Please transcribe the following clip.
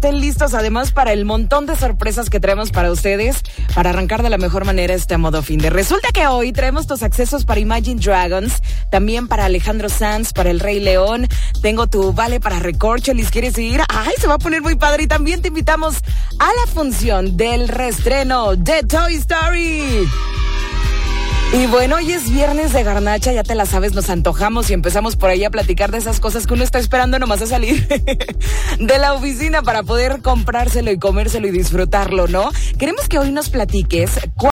estén listos además para el montón de sorpresas que traemos para ustedes para arrancar de la mejor manera este modo fin de. Resulta que hoy traemos tus accesos para Imagine Dragons, también para Alejandro Sanz, para El Rey León. Tengo tu vale para Recorcholis. ¿Quieres ir? ¡Ay, se va a poner muy padre! Y también te invitamos a la función del reestreno de Toy Story. Y bueno, hoy es viernes de garnacha, ya te la sabes, nos antojamos y empezamos por ahí a platicar de esas cosas que uno está esperando nomás a salir de la oficina para poder comprárselo y comérselo y disfrutarlo, ¿no? Queremos que hoy nos platiques